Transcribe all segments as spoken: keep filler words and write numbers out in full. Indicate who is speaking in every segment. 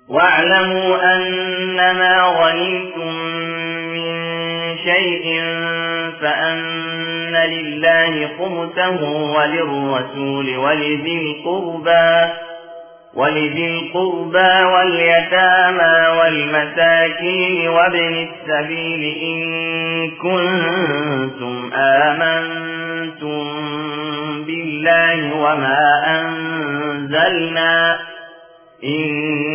Speaker 1: واعلموا أنما غنمتم من شيء فأن لله خمسه وللرسول ولذي القربى ولذي القربى واليتامى والمساكين وابن السبيل إن كنتم آمنتم بالله وما أنزلنا إن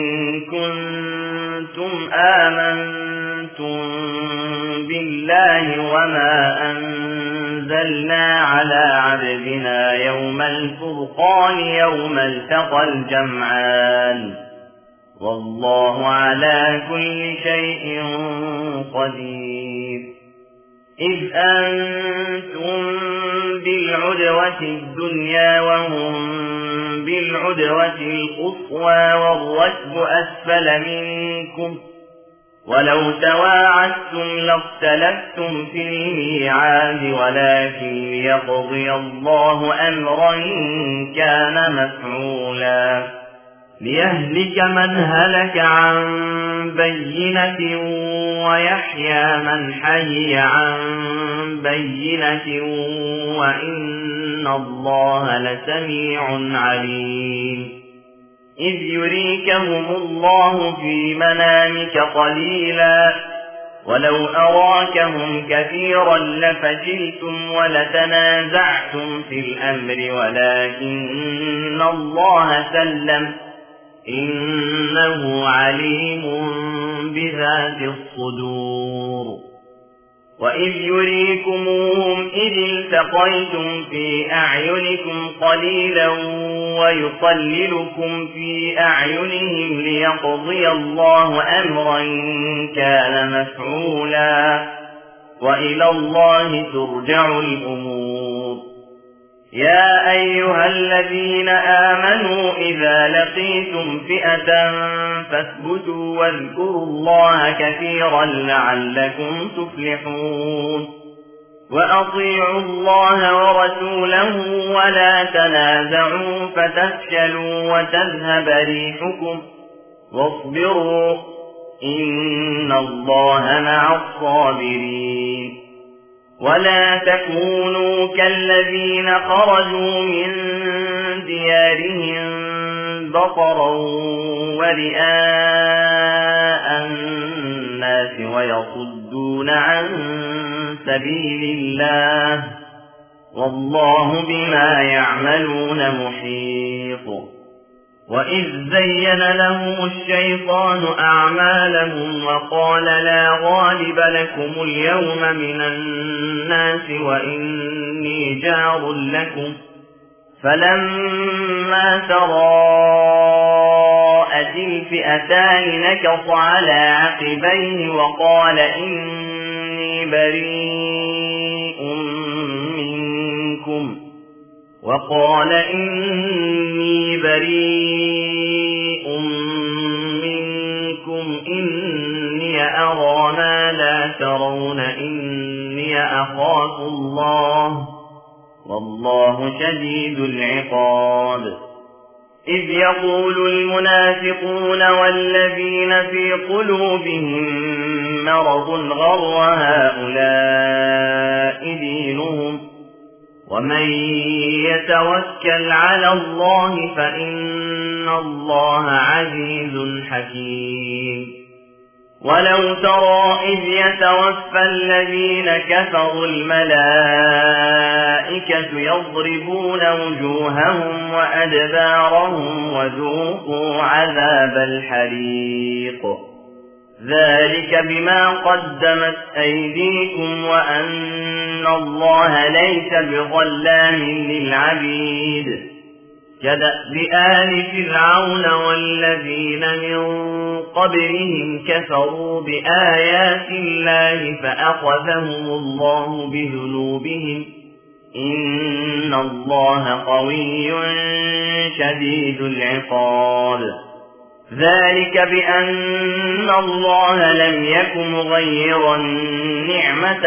Speaker 1: كنتم آمنتم بالله وما أنزلنا على عبدنا يوم الفرقان يوم التقى الجمعان والله على كل شيء قدير. إذ أنتم بالعدوة الدنيا وهم بالعدوة القصوى والركب أسفل منكم ولو تواعدتم لاختلفتم في الميعاد ولكن ليقضي الله أمرا كان مفعولا ليهلك من هلك عن بينة ويحيى من حي عن بينة وإن الله لسميع عليم. إذ يريكهم الله في منامك قليلا ولو أراكهم كثيرا لفشلتم ولتنازعتم في الأمر ولكن الله سلم إنه عليم بذات الصدور. وإذ يريكموهم إذ التقيتم في أعينكم قليلا ويقللكم في أعينهم ليقضي الله أمرا كان مفعولا وإلى الله ترجع الأمور. يا أيها الذين آمنوا إذا لقيتم فئة فاثبتوا واذكروا الله كثيرا لعلكم تفلحون. وأطيعوا الله ورسوله ولا تنازعوا فتفشلوا وتذهب ريحكم واصبروا إن الله مع الصابرين. ولا تكونوا كالذين خرجوا من ديارهم بطرا ورئاء الناس ويصدون عن سبيل الله والله بما يعملون محيط. وإذ زين لهم الشيطان أعمالهم وقال لا غالب لكم اليوم من الناس وإني جار لكم فلما تراءت الفئتان نكص على عقبيه وقال إني بريء منكم وقال إني بريء منكم إني أرى ما لا ترون إني أخاف الله والله شديد العقاب. إذ يقول المنافقون والذين في قلوبهم مرض غر هؤلاء دينهم ومن يتوكل على الله فإن الله عزيز حكيم. ولو ترى إذ يتوفى الذين كفروا الملائكة يضربون وجوههم وأدبارهم وذوقوا عذاب الحريق ذلك بما قدمت أيديكم وأن الله ليس بظلام للعبيد. كدأب آل فرعون والذين من قبلهم كفروا بآيات الله فأخذهم الله بذنوبهم إن الله قوي شديد العقاب. ذلك بأن الله لم يكن مغيرا نعمة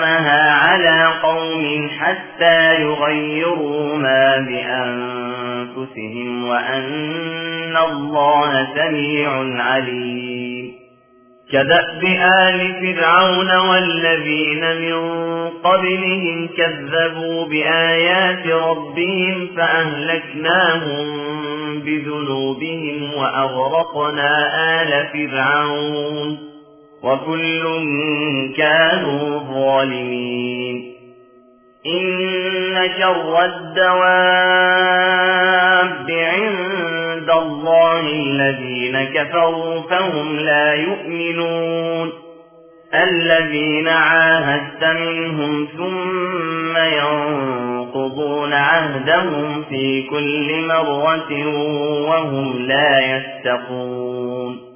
Speaker 1: أنعمها على قوم حتى يغيروا ما بأنفسهم أنفسهم وأن الله سميع عليم. كدأب آل فرعون والذين من قبلهم كذبوا بآيات ربهم فأهلكناهم بذنوبهم وأغرقنا آل فرعون وكل كانوا ظالمين. إن شر الدواب عند الله الذين كفروا فهم لا يؤمنون. الذين عاهدت منهم ثم ينقضون عهدهم في كل مرة وهم لا يتقون.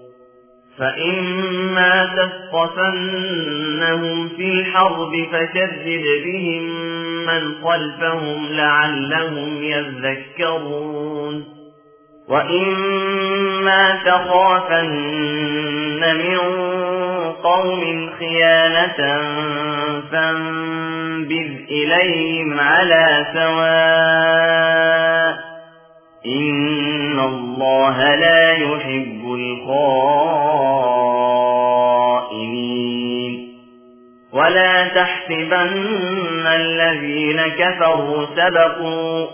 Speaker 1: فإما تثقفنهم في الحرب فشدد بهم من خلفهم لعلهم يذكرون. وإما تخافن من قوم خيانة فانبذ إليهم على سواء إن الله لا يحب الخائنين. ولا تحسبن الذين كفروا سبقوا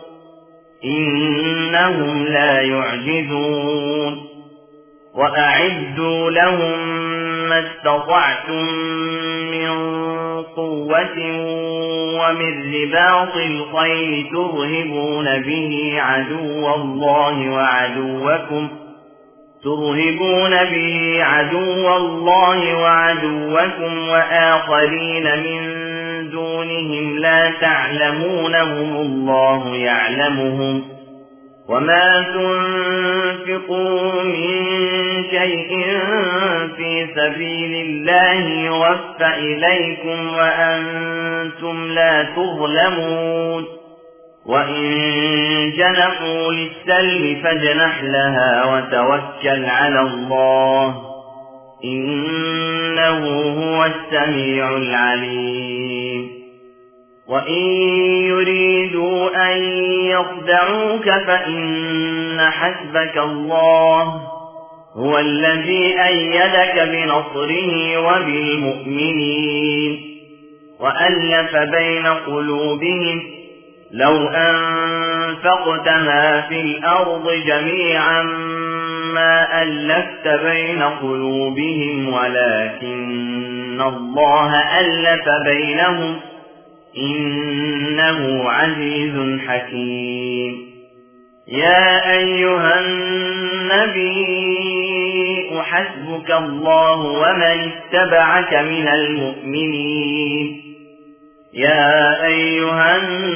Speaker 1: إنهم لا يعجزون. وأعدوا لهم ما استطعتم من قوة ومن رباط الخيل ترهبون به عدو الله وعدوكم ترهبون به عدو الله وعدوكم وآخرين من دونهم لا تعلمونهم الله يعلمهم. وما تنفقوا من شيء في سبيل الله يوفى إليكم وأنتم لا تظلمون. وإن جنحوا للسلم فاجنح لها وتوكل على الله إنه هو السميع العليم. وإن يريدوا أن يخدعوك فإن حسبك الله هو الذي أيدك بنصره وبالمؤمنين. وألف بين قلوبهم لو أنفقت ما في الأرض جميعا ما ألفت بين قلوبهم ولكن الله ألف بينهم إنه عزيز حكيم. يا أيها النبي حسبك الله ومن اتبعك من المؤمنين. يا أيها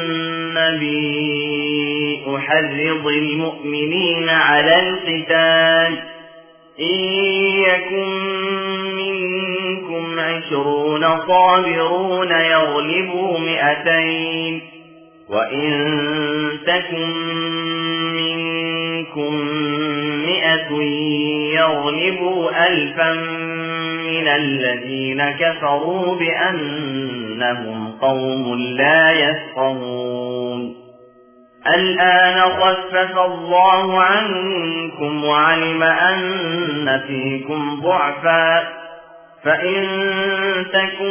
Speaker 1: النبي حرض المؤمنين على القتال إن يكن منكم عشرون صابرون يغلبوا مئتين وإن تكن منكم مئة يغلبوا ألفا من الذين كفروا بأنهم قوم لا يفقهون. الآن خفف الله عنكم وعلم أن فيكم ضعفا فإن تكن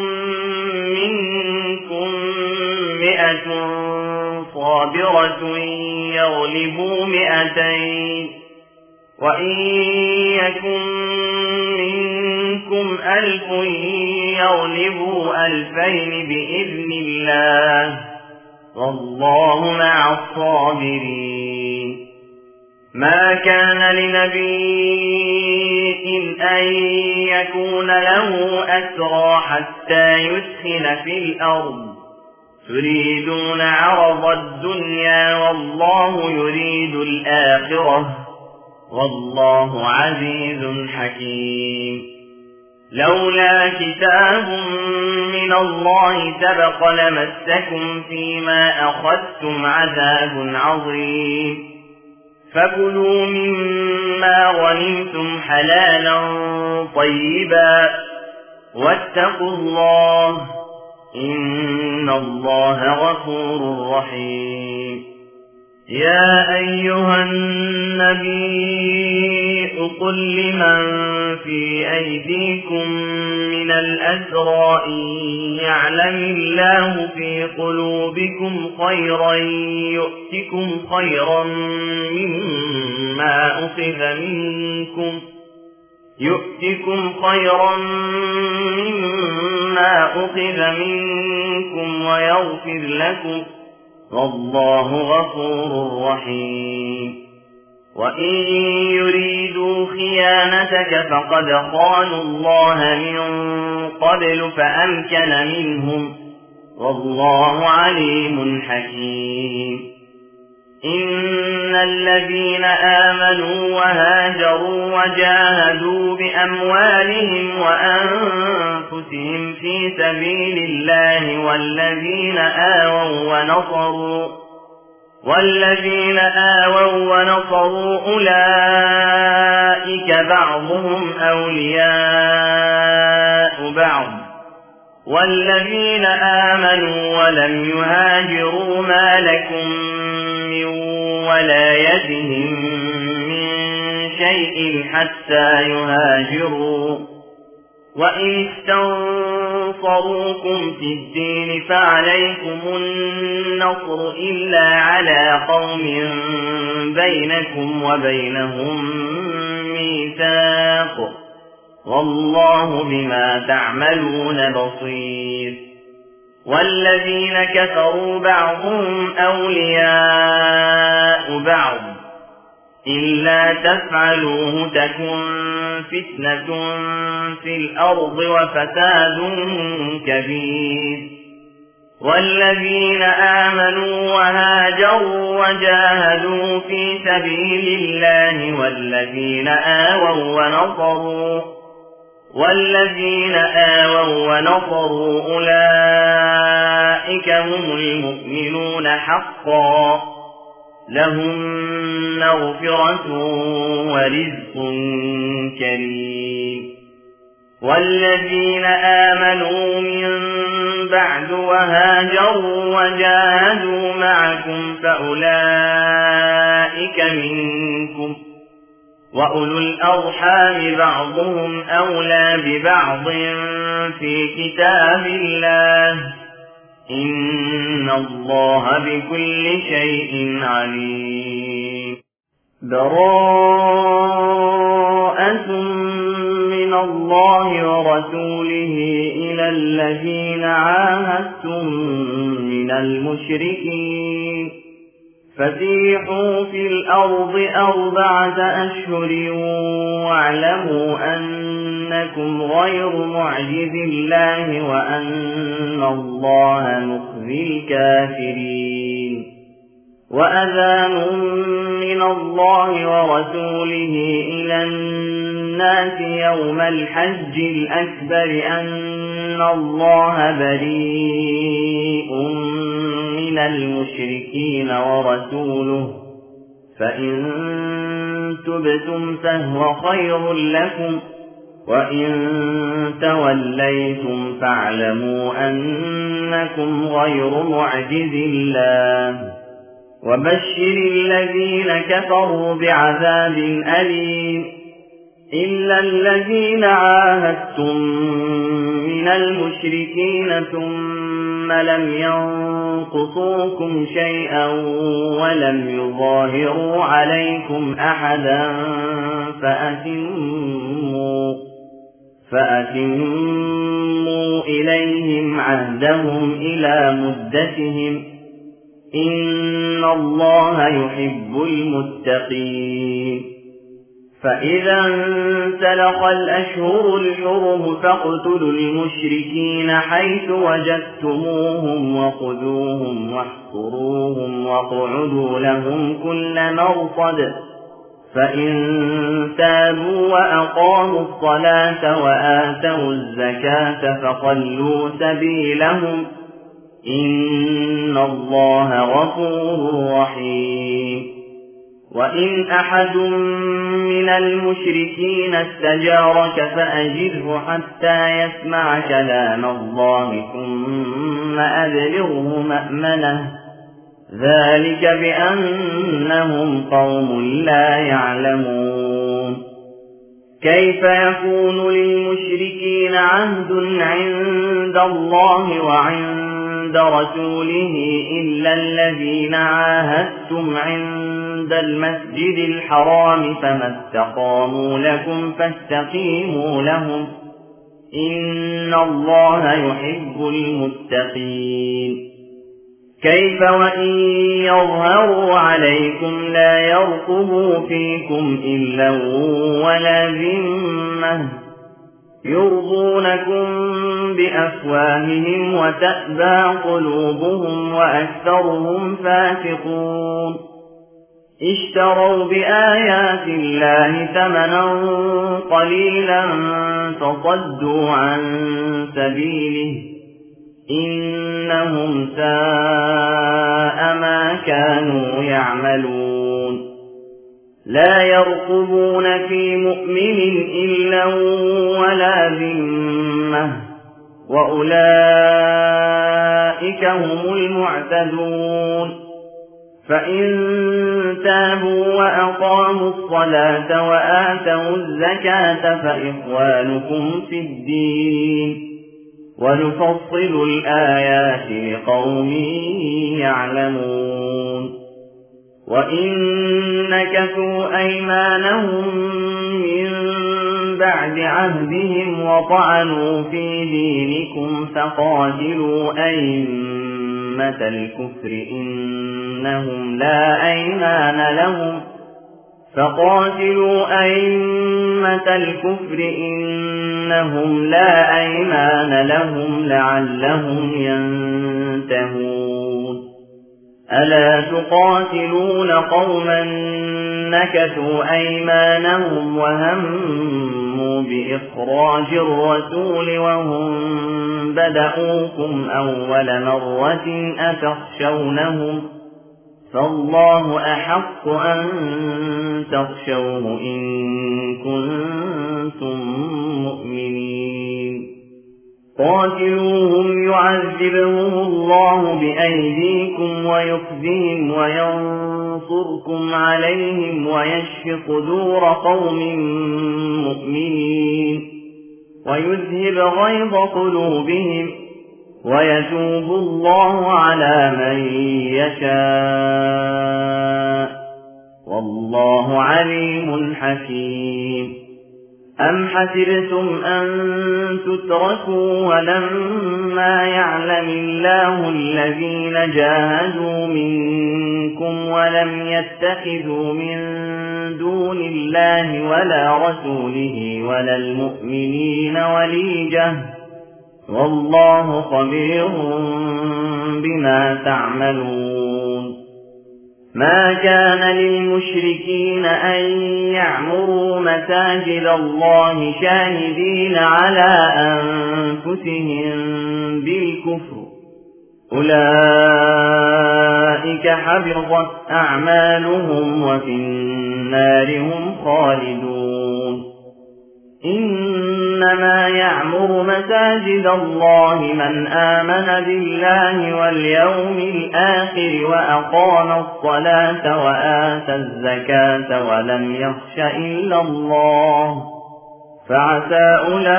Speaker 1: منكم مئة صابرة يغلبوا مئتين وإن يكن منكم ألف يغلبوا ألفين بإذن الله والله مع الصابرين. ما كان لنبي أن يكون له أسرى حتى يسخن في الأرض تريدون عرض الدنيا والله يريد الآخرة والله عزيز حكيم. لولا كتاب من الله سبق لمسكم فيما أخذتم عذاب عظيم فكلوا مما غنمتم حلالا طيبا واتقوا الله إن الله غفور رحيم. يا أيها النبي قل لمن في أيديكم من الأسرى إن يعلم الله في قلوبكم خيرا يؤتكم خيرا مما أخذ منكم يؤتكم خيرا مما أخذ منكم ويغفر لكم والله غفور رحيم وإن يريدوا خيانتك فقد خانوا الله من قبل فأمكن منهم والله عليم حكيم إن الذين آمنوا وهاجروا وجاهدوا بأموالهم وأنفسهم في سبيل الله والذين آووا ونصروا والذين آووا ونصروا أولئك بعضهم أولياء بعض والذين آمنوا ولم يهاجروا ما لكم من ولايتهم من شيء حتى يهاجروا وإن استنصروكم في الدين فعليكم النصر إلا على قوم بينكم وبينهم ميثاق والله بما تعملون بصير والذين كفروا بعضهم أولياء بعض إلا تفعلوه تكن فتنة في الأرض وفساد كبير والذين آمنوا وهاجروا وجاهدوا في سبيل الله والذين آووا ونصروا والذين آووا ونصروا أولئك هم المؤمنون حقا لهم مغفرة ورزق كريم والذين آمنوا من بعد وهاجروا وجاهدوا معكم فأولئك منكم وأولو الأرحام بعضهم أولى ببعض في كتاب الله إن الله بكل شيء عليم براءة من الله ورسوله إلى الذين عاهدتم من المشركين فسيحوا في الأرض أربعة أشهر واعلموا أنكم غير معجز الله وأن الله مخزي الكافرين وأذان من الله ورسوله إلى الناس يوم الحج الأكبر أن الله بريء من المشركين ورسوله فإن تبتم فهو خير لكم وإن توليتم فاعلموا أنكم غير معجز الله وبشر الذين كفروا بعذاب أليم إلا الذين عاهدتم من المشركين ثم لم ينقصوكم شيئا ولم يظاهروا عليكم أحدا فأتموا فأتموا إليهم عهدهم إلى مدتهم إن الله يحب المتقين فإذا انسلخ الأشهر الحرم فاقتلوا المشركين حيث وجدتموهم وخذوهم واحصروهم واقعدوا لهم كل مرصد فإن تابوا وأقاموا الصلاة وآتوا الزكاة فخلوا سبيلهم إن الله غفور رحيم وإن أحد من المشركين استجارك فأجره حتى يسمع كلام الله ثم أبلغه مأمنه ذلك بأنهم قوم لا يعلمون كيف يكون للمشركين عهد عند الله وعند رسوله إلا الذين عاهدتم عند المسجد الحرام فما استقاموا لكم فاستقيموا لهم إن الله يحب المتقين كيف وإن يظهروا عليكم لا يرقبوا فيكم إلا ولا ذمة يرضونكم بأفواههم وتأبى قلوبهم وأكثرهم فاسقون اشتروا بآيات الله ثمنا قليلا فصدوا عن سبيله إنهم ساء ما كانوا يعملون لا يرقبون في مؤمن إلا ولا ذمة وأولئك هم المعتدون فإن تابوا وأقاموا الصلاة وآتوا الزكاة فإخوانكم في الدين ونفصل الآيات لقوم يعلمون وإن نكثوا أيمانهم من بعد عهدهم وطعنوا في دينكم فقاتلوا أئمة الكفر إنهم لا أيمان لهم فقاتلوا أئمة الكفر إنهم لا أيمان لهم لعلهم ينتهون ألا تقاتلون قوما نكثوا أيمانهم وهموا بإخراج الرسول وهم بدأوكم أول مرة أتخشونهم فالله أحق أن تخشوه إن كنتم مؤمنين قاتلوهم يعذبهم الله بأيديكم ويخزهم وينصركم عليهم ويشف صدور قوم مؤمنين ويذهب غيظ قلوبهم ويتوب الله على من يشاء والله عليم حكيم أم حسبتم أن تتركوا ولما يعلم الله الذين جاهدوا منكم ولم يتخذوا من دون الله ولا رسوله ولا المؤمنين وليجة والله خبير بما تعملون ما كان للمشركين أن يعمروا مساجد الله شاهدين على أنفسهم بالكفر أولئك حبطت أعمالهم وفي النار هم خالدون إنما يعمر مساجد الله من آمن بالله واليوم الآخر وأقام الصلاة وآتى الزكاة ولم يخش إلا الله فعسى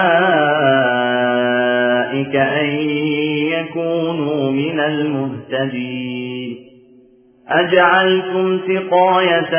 Speaker 1: أولئك أن يكونوا من المهتدين أجعلتم سقاية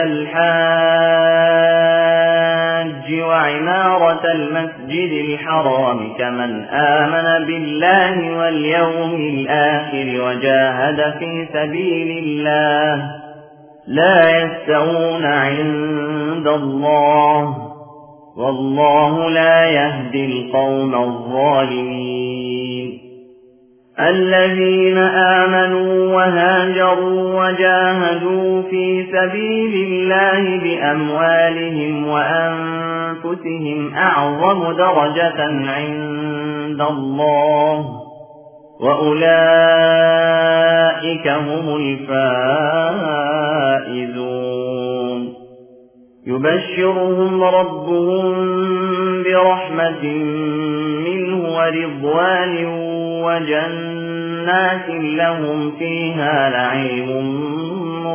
Speaker 1: الحاج وعمارة المسجد الحرام كمن آمن بالله واليوم الآخر وجاهد في سبيل الله لا يستوون عند الله والله لا يهدي القوم الظالمين الذين آمنوا وهاجروا وجاهدوا في سبيل الله بأموالهم وأنفسهم أعظم درجة عند الله وأولئك هم الفائزون يبشرهم ربهم برحمة منه ورضوان وجنات لهم فيها نعيم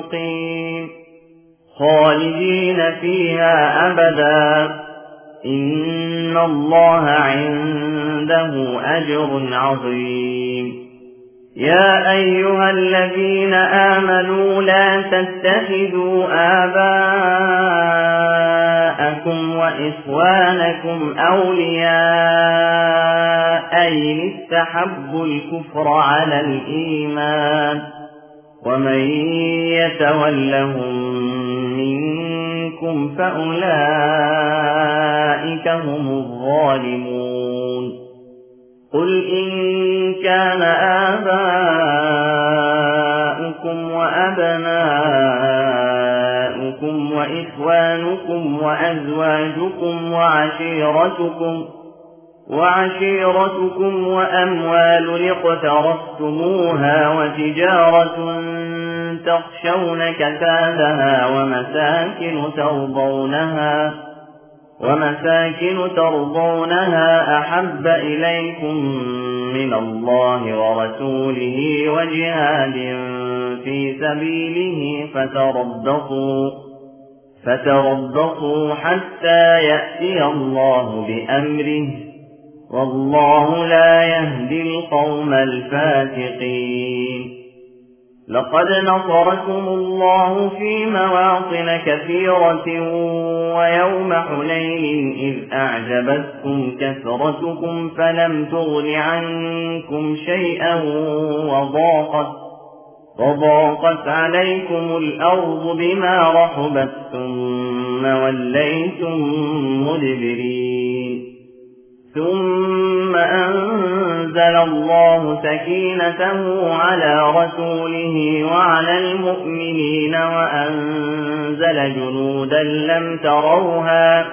Speaker 1: مقيم خالدين فيها أبدا إن الله عنده أجر عظيم يا أيها الذين آمنوا لا تتخذوا آباءكم وإخوانكم أولياء إن استحبوا الكفر على الإيمان ومن يتولهم منكم فأولئك هم الظالمون قل إن كان آباؤكم وأبناؤكم وإخوانكم وأزواجكم وعشيرتكم وعشيرتكم وأموال اقترفتموها وتجارة تخشون كسادها ومساكن ترضونها ومساكن ترضونها أحب إليكم من الله ورسوله وجهاد في سبيله فتربصوا فتربصوا حتى يأتي الله بأمره والله لا يهدي القوم الفاسقين لقد نصركم الله في مواطن كثيرة ويوم حنين إذ أعجبتكم كثرتكم فلم تغن عنكم شيئا وضاقت, وضاقت عليكم الأرض بما رحبت ثم وليتم مدبرين ثم أنزل الله سكينته على رسوله وعلى المؤمنين وأنزل جنودا لم تروها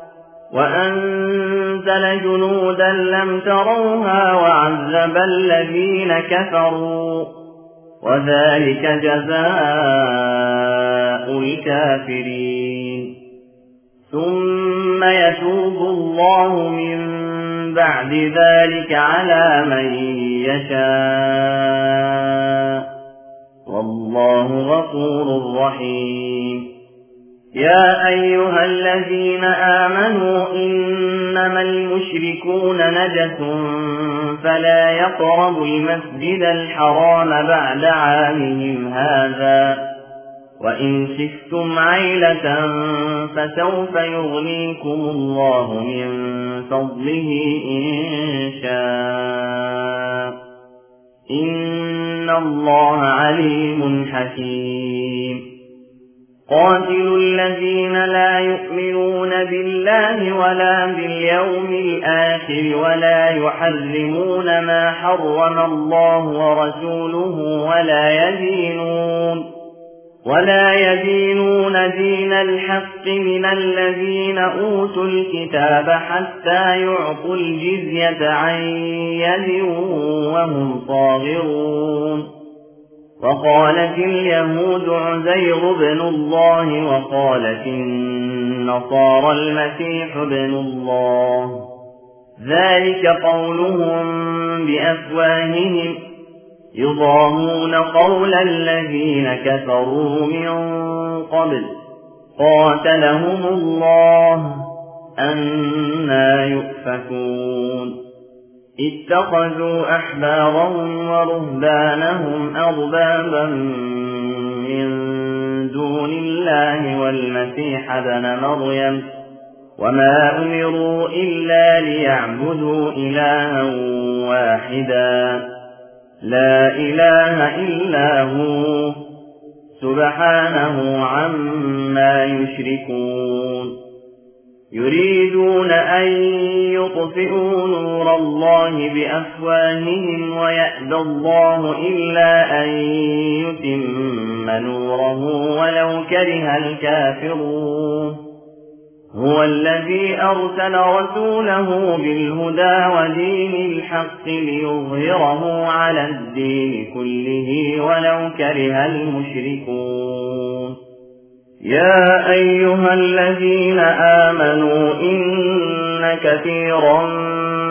Speaker 1: وأنزل جنودا لم تروها وعذب الذين كفروا وذلك جزاء الكافرين ثم يتوب الله من بعد ذلك على من يشاء والله غفور رحيم يا أيها الذين آمنوا إنما المشركون نجس فلا يقربوا المسجد الحرام بعد عامهم هذا وإن خفتم عيلة فسوف يغنيكم الله من فضله إن شاء إن الله عليم حكيم قاتلوا الذين لا يؤمنون بالله ولا باليوم الآخر ولا يحرمون ما حرم الله ورسوله ولا يدينون ولا يدينون دين الحق من الذين أوتوا الكتاب حتى يعطوا الجزية عن يد وهم صاغرون وقالت اليهود عزير بن الله وقالت النصارى المسيح بن الله ذلك قولهم بأفواههم يضاهون قول الذين كفروا من قبل قاتلهم الله أنى يؤفكون اتخذوا أحبارهم ورهبانهم أربابا من دون الله والمسيح ابن مريم وما أمروا إلا ليعبدوا إلها واحدا لا إله إلا هو سبحانه عما يشركون يريدون أن يطفئوا نور الله بأفواههم ويأبى الله إلا أن يتم نوره ولو كره الكافرون هو الذي أرسل رسوله بالهدى ودين الحق ليظهره على الدين كله ولو كره المشركون يا أيها الذين آمنوا إن كثيرا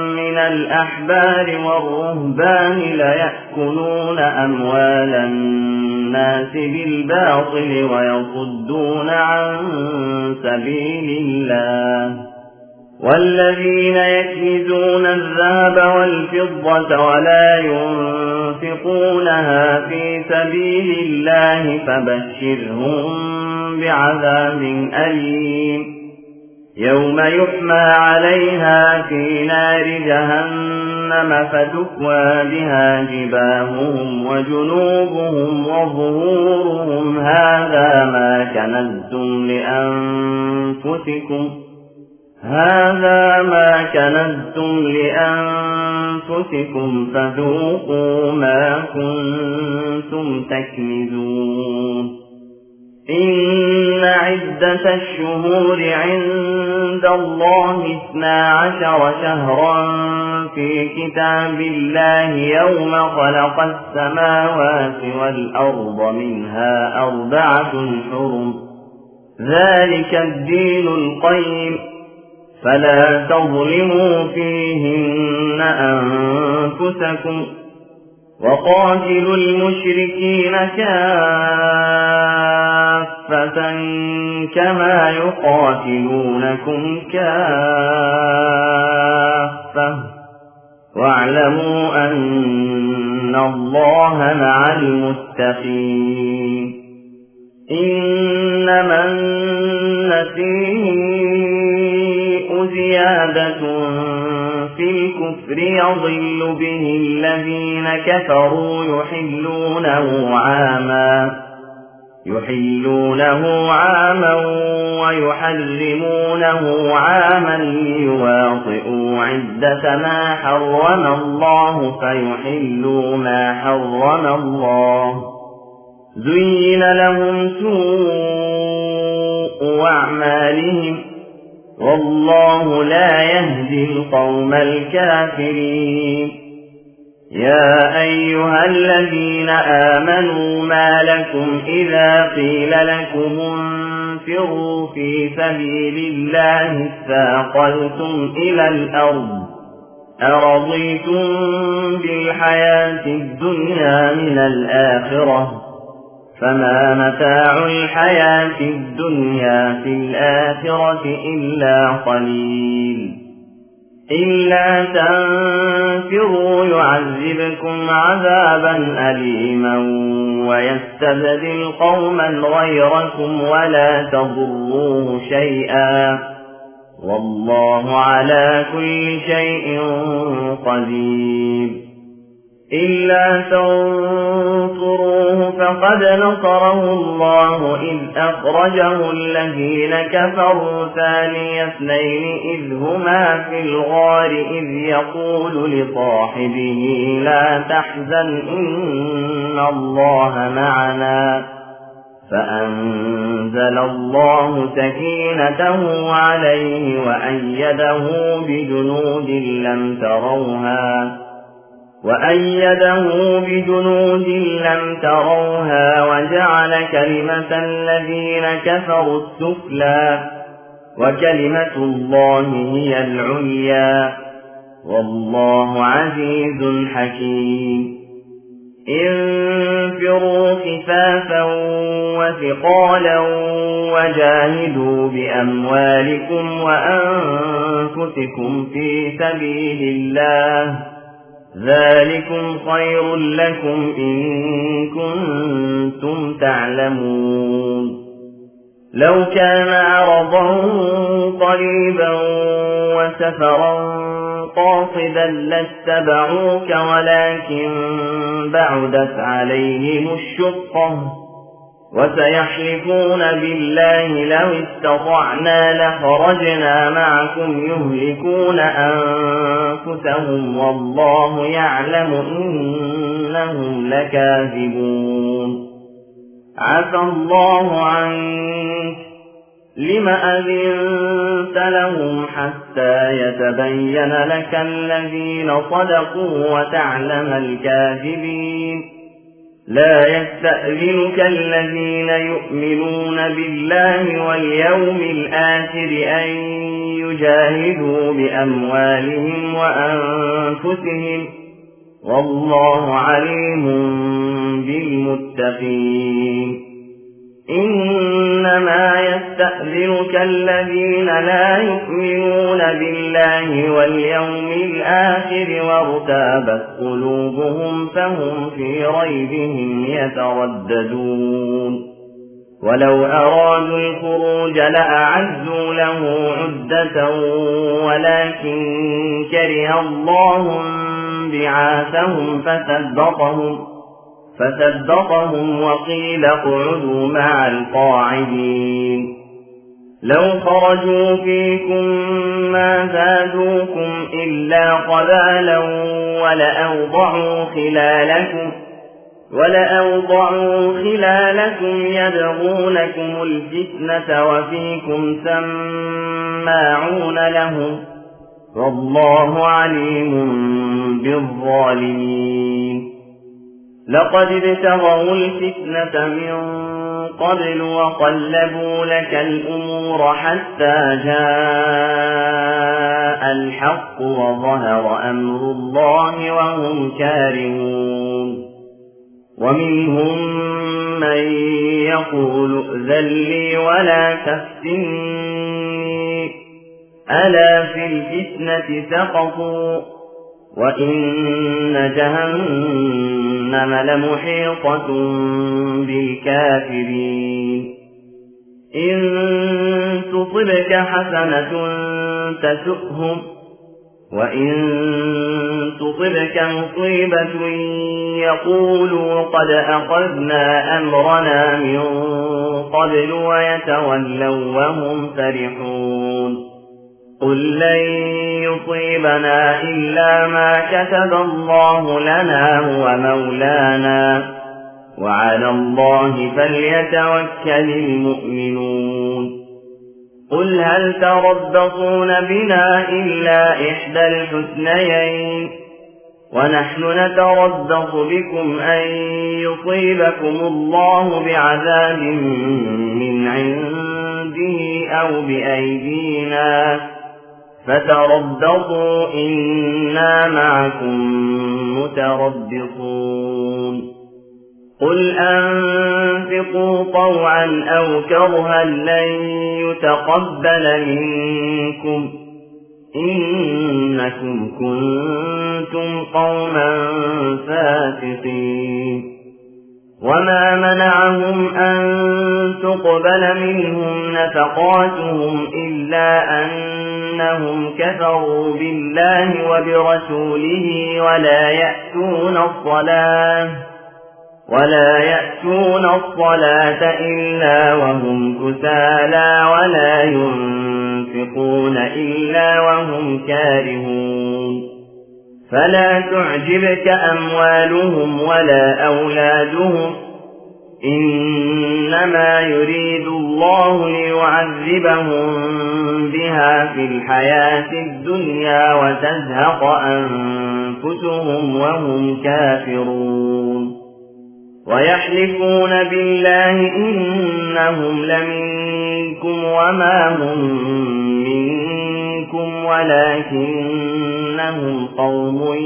Speaker 1: من الأحبار والرهبان ليأكلون أموال الناس بالباطل ويصدون عن سبيل الله والذين يكنزون الذهب والفضة ولا ينفقونها في سبيل الله فبشرهم بعذاب أليم يوم يحمى عليها في نار جهنم فتكوى بها جباههم وجنوبهم وظهورهم هذا ما كنزتم لأنفسكم هذا ما كنزتم لأنفسكم فذوقوا ما كنتم تكنزون إن عدة الشهور عند الله اثنا عشر شهرا في كتاب الله يوم خلق السماوات والأرض منها أربعة حرم ذلك الدين القيم فلا تظلموا فيهن أنفسكم وقاتلوا المشركين كافة كما يقاتلونكم كافة واعلموا أن الله مع المتقين إنما النسيء زيادة في الكفر يضل به الذين كفروا يحلونه عاما يحلونه عاما ويحرمونه عاما ليواطئوا عدة ما حرم الله فيحلوا ما حرم الله زين لهم سوء أعمالهم والله لا يهدي القوم الكافرين يا أيها الذين آمنوا ما لكم إذا قيل لكم انفروا في سبيل الله اثاقلتم إلى الأرض أرضيتم بالحياة الدنيا من الآخرة فما متاع الحياة الدنيا في الآخرة إلا قليل إلا تنفروا يعذبكم عذابا أليما ويستبدل قوما غيركم ولا تضروه شيئا والله على كل شيء قدير إلا تنصروه فقد نصره الله إذ أخرجه الذين كفروا ثاني اثنين إذ هما في الغار إذ يقول لصاحبه لا تحزن إن الله معنا فأنزل الله سكينته عليه وأيده بجنود لم تروها وأيده بجنود لم تروها وجعل كلمة الذين كفروا السفلى وكلمة الله هي العليا والله عزيز حكيم انفروا خفافا وثقالا وجاهدوا بأموالكم وأنفسكم في سبيل الله ذلكم خير لكم إن كنتم تعلمون لو كان عرضا قريبا وسفرا قاصدا لاتبعوك ولكن بعدت عليهم الشقة وسيحلفون بالله لو استطعنا لخرجنا معكم يهلكون أنفسهم والله يعلم إنهم لكاذبون عفى الله عنك لم أذنت لهم حتى يتبين لك الذين صدقوا وتعلم الكاذبين لا يستأذنك الذين يؤمنون بالله واليوم الآخر أن يجاهدوا بأموالهم وأنفسهم والله عليم بالمتقين إنما يستأذنك الذين لا يؤمنون بالله واليوم الآخر وارتابت قلوبهم فهم في ريبهم يترددون ولو أرادوا الخروج لأعزوا له عدة ولكن كره الله بعاثهم فثبطهم فثبطهم وقيل اقعدوا مع القاعدين لو خرجوا فيكم ما زادوكم إلا خبالا ولأوضعوا خلالكم ولأوضعوا خلالكم يبغونكم الفتنة وفيكم سماعون لهم والله عليم بالظالمين لقد ابتغوا الفتنة من قبل وقلبوا لك الأمور حتى جاء الحق وظهر أمر الله وهم كارهون ومنهم من يقول ائذن لي ولا تفتني ألا في الفتنة سقطوا وإن جهنم لمحيطة بالكافرين إن تصبك حسنة تسؤهم وإن تصبك مصيبة يقولوا قد أخذنا أمرنا من قبل ويتولوا وهم فرحون قل لن يصيبنا إلا ما كتب الله لنا هو مولانا وعلى الله فليتوكل المؤمنون قل هل تربصون بنا إلا إحدى الحسنيين ونحن نتربص بكم أن يصيبكم الله بعذاب من عنده أو بأيدينا فتربصوا إنا معكم متربصون قل أنفقوا طوعا أو كرها لن يتقبل منكم إنكم كنتم قوما فاسقين وما منعهم أن تقبل منهم نفقاتهم إلا أنهم كفروا بالله وبرسوله ولا يأتون الصلاة ولا يأتون الصلاة إلا وهم كسالى ولا ينفقون إلا وهم كارهون فلا تعجبك أموالهم ولا أولادهم إنما يريد الله ليعذبهم بها في الحياة الدنيا وتزهق أنفسهم وهم كافرون ويحلفون بالله إنهم لمنكم وما هم منكم ولكنهم قوم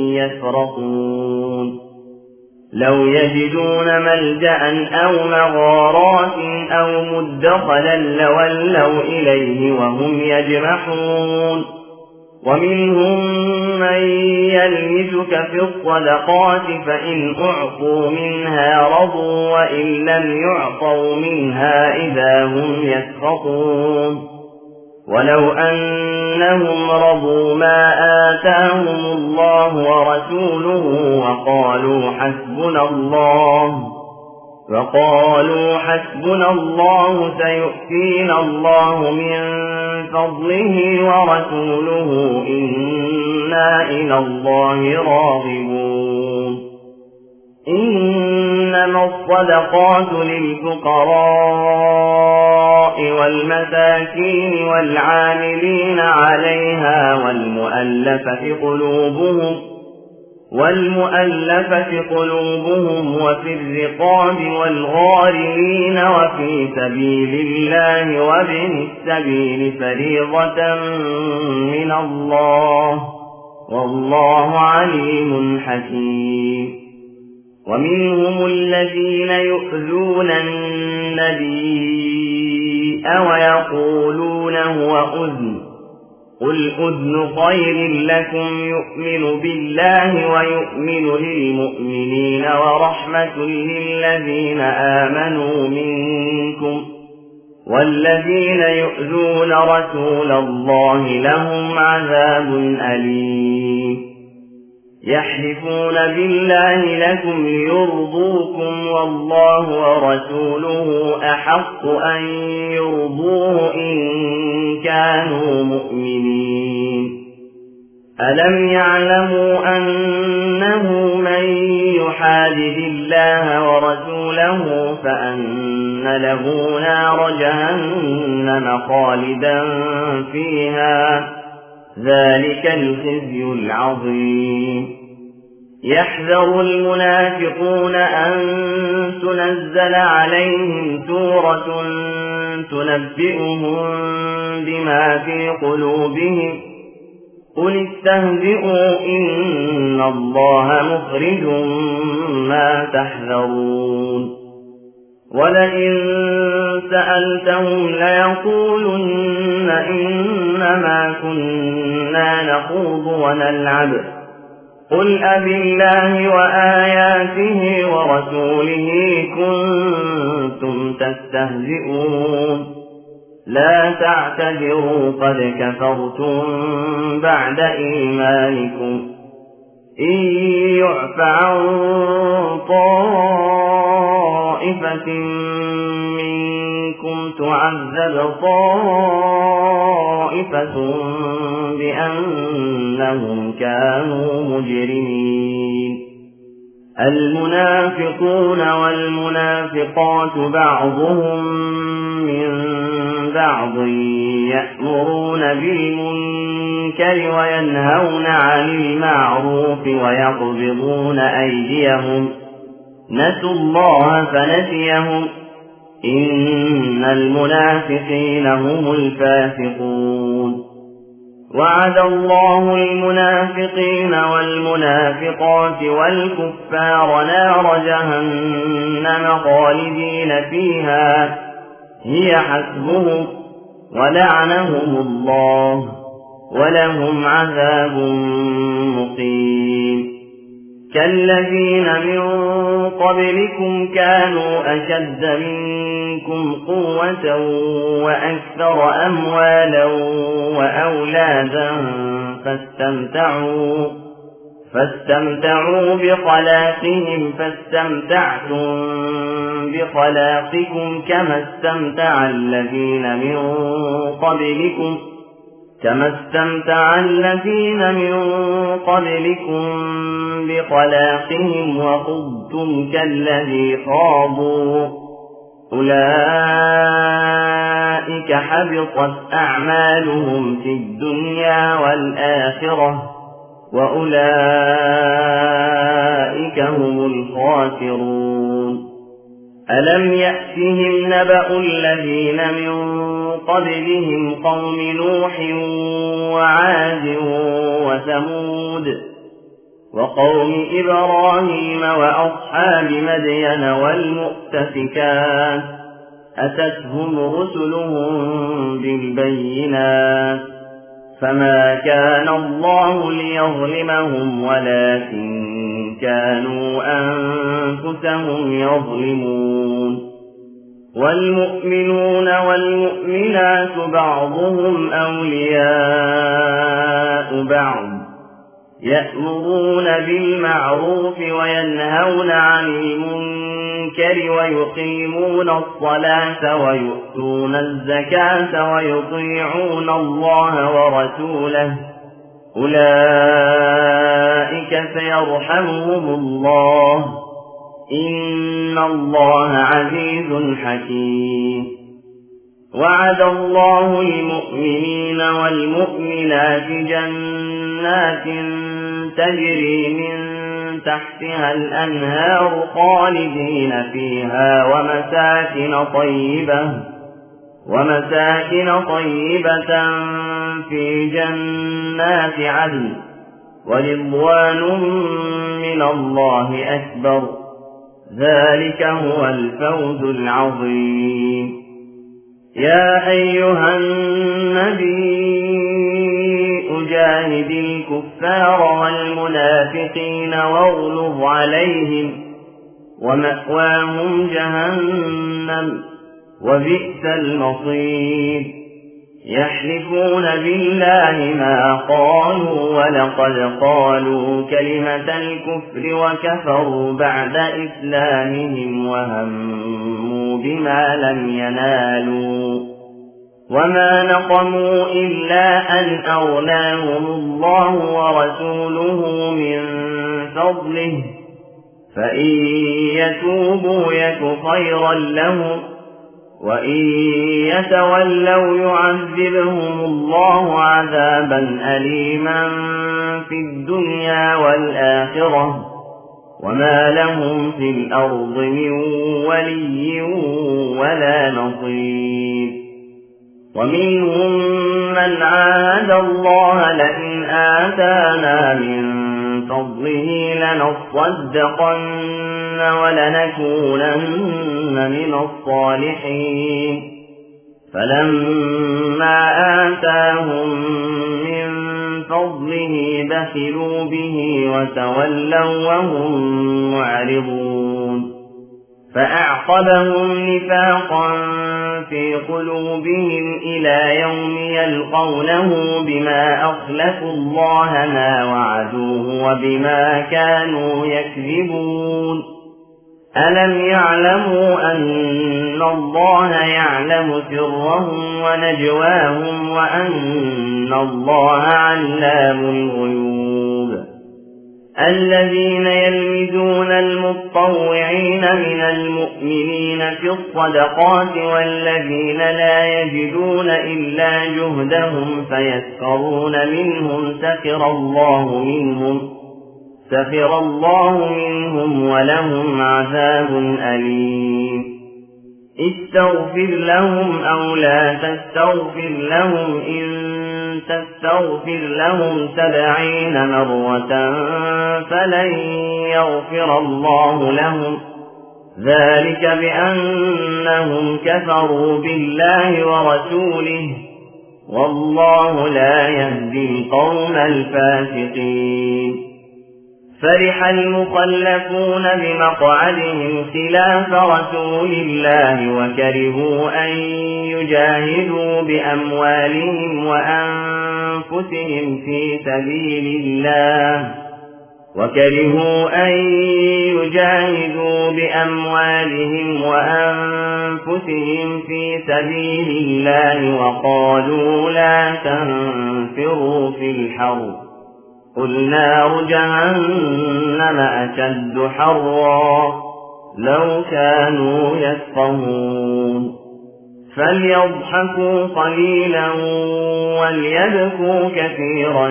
Speaker 1: يفرقون لو يجدون ملجأ أو مغارات أو مدخلا لولوا إليه وهم يجمحون ومنهم من يلمزك في الصدقات فإن أعطوا منها رضوا وإن لم يعطوا منها إذا هم يسخطون ولو أنهم رضوا ما آتاهم الله ورسوله وقالوا حسبنا الله وقالوا حسبنا الله سيؤتينا الله من فضله ورسوله إنا إلى الله راغبون إنما الصدقات للفقراء والمساكين والعاملين عليها والمؤلفة قلوبهم والمؤلفة قلوبهم وفي الرقاب والغارمين وفي سبيل الله وابن السبيل فريضة من الله والله عليم حكيم. ومنهم الذين يؤذون النبي ويقولون هو أذن قل أذن خير لكم يؤمن بالله ويؤمن للمؤمنين ورحمة للذين آمنوا منكم والذين يؤذون رسول الله لهم عذاب أليم. يحلفون بالله لكم ليرضوكم والله ورسوله أحق أن يرضوه إن كانوا مؤمنين. ألم يعلموا أنه من يحادد الله ورسوله فأن له نار جهنم خالدا فيها ذلك الخزي العظيم. يحذر المنافقون أن تنزل عليهم سورة تنبئهم بما في قلوبهم قل استهزئوا إن الله مخرج ما تحذرون. ولئن سألتهم ليقولن إنما كنا نخوض ونلعب قل أبالله وآياته ورسوله كنتم تستهزئون لا تعتذروا قد كفرتم بعد إيمانكم إن يعف عن طائفة منكم تعذب طائفة بأنهم كانوا مجرمين. المنافقون والمنافقات بعضهم من بعض يأمرون بالمنكر وينهون عن المعروف ويقبضون أيديهم نسوا الله فنسيهم إن المنافقين هم الفاسقون. وعد الله المنافقين والمنافقات والكفار نار جهنم خالدين فيها هي حسبهم ولعنهم الله ولهم عذاب مقيم. كالذين من قبلكم كانوا أشد منكم قوة وأكثر أموالا وأولادا فاستمتعوا فاستمتعوا بخلاقهم فاستمتعتم بخلاقكم كما استمتع الذين من قبلكم كما استمتع الذين من قبلكم بخلاقهم وخضتم كالذي خاضوا أولئك حبطت أعمالهم في الدنيا والآخرة وأولئك هم الخاسرون. ألم يأتهم نبأ الذين من قبلهم قوم نوح وعاد وثمود وقوم إبراهيم وأصحاب مدين والمؤتفكات أتتهم رسلهم بالبينات فما كان الله ليظلمهم ولكن كانوا أنفسهم يظلمون. والمؤمنون والمؤمنات بعضهم أولياء بعض يأمرون بالمعروف وينهون عن المنكر ويقيمون الصلاة ويؤتون الزكاة ويطيعون الله ورسوله أولئك سيرحمهم الله إن الله عزيز حكيم. وعد الله المؤمنين والمؤمنات جنات تجري من تحتها الأنهار خالدين فيها ومساكن طيبة ومساكن طيبة في جنات عدن ورضوان من الله أكبر ذلك هو الفوز العظيم. يا أيها النبي جاهد الكفار والمنافقين واغلظ عليهم ومأواهم جهنم وبئس المصير. يحلفون بالله ما قالوا ولقد قالوا كلمة الكفر وكفروا بعد إسلامهم وهموا بما لم ينالوا وما نقموا إلا أن أغناهم الله ورسوله من فضله فإن يتوبوا يك خيرا لهم وإن يتولوا يعذبهم الله عذابا أليما في الدنيا والآخرة وما لهم في الأرض من ولي ولا نصير. ومنهم من عاهد الله لئن آتانا من فضله لنصدقن ولنكونن من الصالحين فلما آتاهم من فضله بخلوا به وتولوا وهم معرضون فأعقبهم نفاقا في قلوبهم إلى يوم يلقونه بما أخلفوا الله ما وعدوه وبما كانوا يكذبون. ألم يعلموا أن الله يعلم سرهم ونجواهم وأن الله علام الغيوب. الذين يلمزون المتطوعين من المؤمنين في الصدقات والذين لا يجدون إلا جهدهم فيسخرون منهم سخر الله منهم سخر الله منهم ولهم عذاب أليم. استغفر لهم أو لا تستغفر لهم إن تستغفر لهم سبعين مرة فلن يغفر الله لهم ذلك بأنهم كفروا بالله ورسوله والله لا يهدي القوم الفاسقين. فرح المخلفون بمقعدهم خلاف رسول الله وكرهوا أن يجاهدوا بأموالهم وأنفسهم في سبيل الله وكرهوا أن يجاهدوا بأموالهم وأنفسهم في سبيل الله وقالوا لا تنفروا في الحرب قل نار جهنم أشد حرا لو كانوا يفقهون. فليضحكوا قليلا وليبكوا كثيرا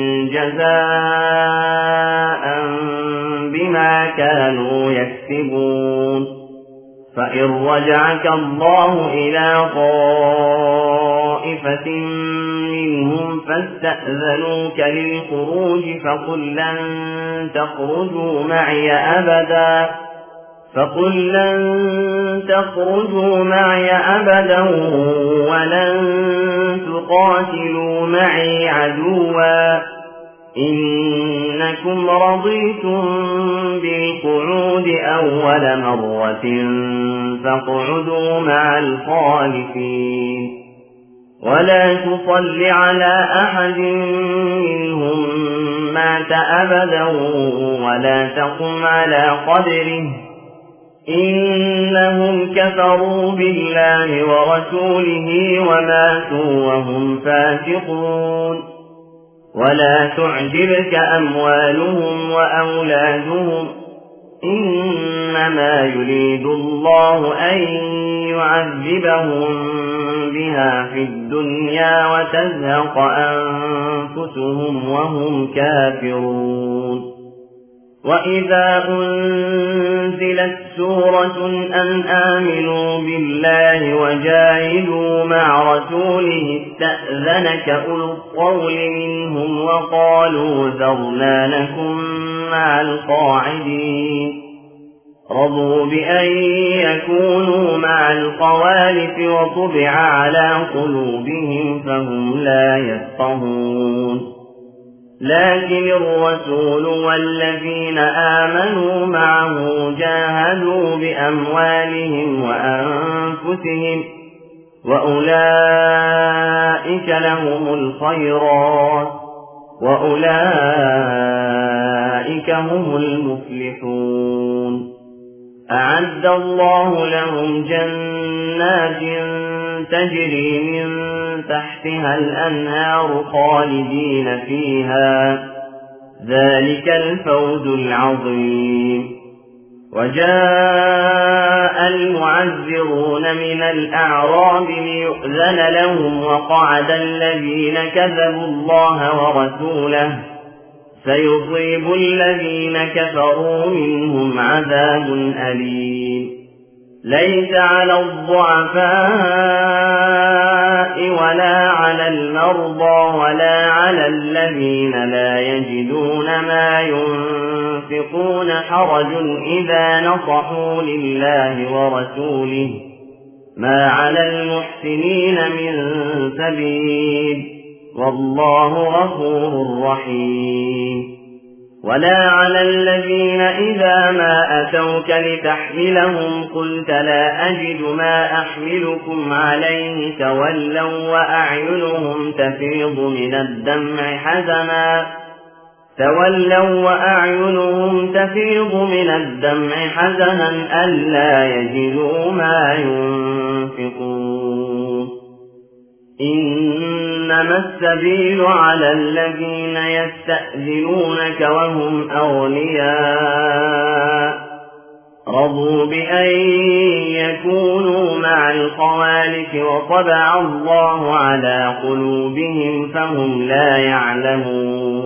Speaker 1: جزاء بما كانوا يكسبون. فإن رجعك الله إلى طائفة منهم فاستأذنوك للخروج فقل لن تخرجوا معي أبدا فقل لن تخرجوا معي أبدا ولن تقاتلوا معي عدوا إنكم رضيتم بالقعود أول مرة فاقعدوا مع الخالفين ولا تصل على أحد منهم مات أبدا ولا تقم على قبره إنهم كفروا بالله ورسوله وماتوا وهم فاسقون. ولا تعجبك أموالهم وأولادهم إنما يريد الله أن يعذبهم بها في الدنيا وتزهق أنفسهم وهم كافرون وإذا أنزلت سورة أن آمنوا بالله وجاهدوا مع رسوله استأذنك أولو الطول منهم وقالوا ذرنا لكم مع القاعدين رضوا بأن يكونوا مع الخوالف وطبع على قلوبهم فهم لا يفقهون لكن الرسول والذين آمنوا معه جاهدوا بأموالهم وأنفسهم وأولئك لهم الخيرات وأولئك هم المفلحون أعد الله لهم جنات تجري من تحتها الأنهار خالدين فيها ذلك الفوز العظيم وجاء المعذرون من الأعراب ليؤذن لهم وقعد الذين كذبوا الله ورسوله سيصيب الذين كفروا منهم عذاب أليم ليس على الضعفاء ولا على المرضى ولا على الذين لا يجدون ما ينفقون حرج إذا نصحوا لله ورسوله ما على المحسنين من سبيل والله غفور رحيم ولا على الذين إذا ما أتوك لتحملهم قلت لا أجد ما أحملكم عليه تولوا وأعينهم تفيض من الدمع حزنا تولوا وأعينهم تفيض من الدمع حزنا ألا يجدوا ما ينفقون إنما السبيل على الذين يستأذنونك وهم أغنياء رضوا بأن يكونوا مع الخوالف وطبع الله على قلوبهم فهم لا يعلمون